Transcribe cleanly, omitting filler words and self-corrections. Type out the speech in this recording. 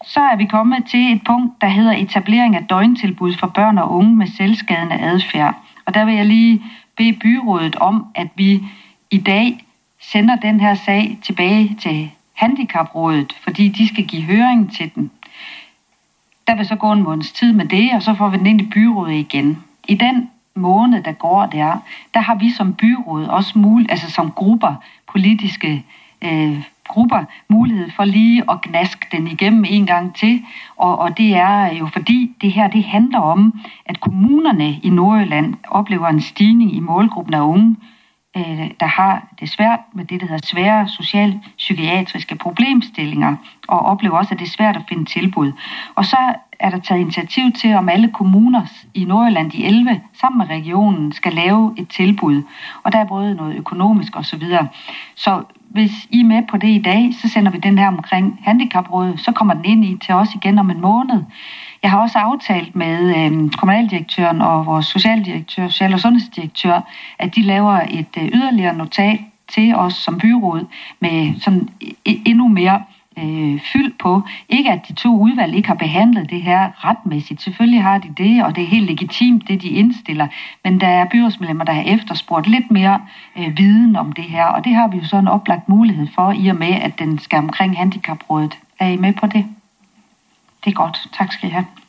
Så er vi kommet til et punkt, der hedder etablering af døgntilbud for børn og unge med selvskadende adfærd. Og der vil jeg lige bede byrådet om, at vi i dag sender den her sag tilbage til Handicaprådet, fordi de skal give høring til den. Der vil så gå en måneds tid med det, og så får vi den ind i byrådet igen. I den måned, der går der har vi som byråd også altså som grupper, politiske grupper, mulighed for lige at gnaske den igennem en gang til. Og det er jo fordi, det handler om, at kommunerne i Nordjylland oplever en stigning i målgruppen af unge, der har det svært med det, der hedder svære socialpsykiatriske problemstillinger, og oplever også, at det er svært at finde tilbud. Og så er der taget initiativ til, om alle kommuner i Nordjylland, de 11, sammen med regionen, skal lave et tilbud. Og der er både noget økonomisk og så videre. Så hvis I er med på det i dag, så sender vi den her omkring Handicaprådet, så kommer den ind til os igen om en måned. Jeg har også aftalt med kommunaldirektøren og vores social- og sundhedsdirektør, at de laver et yderligere notat til os som byråd med sådan endnu mere fyld på. Ikke at de 2 udvalg ikke har behandlet det her retmæssigt. Selvfølgelig har de det, og det er helt legitimt, det de indstiller. Men der er byrådsmedlemmer, der har efterspurgt lidt mere viden om det her. Og det har vi jo så en oplagt mulighed for, i og med, at den skal omkring Handicaprådet. Er I med på det? Det er godt. Tak skal I have.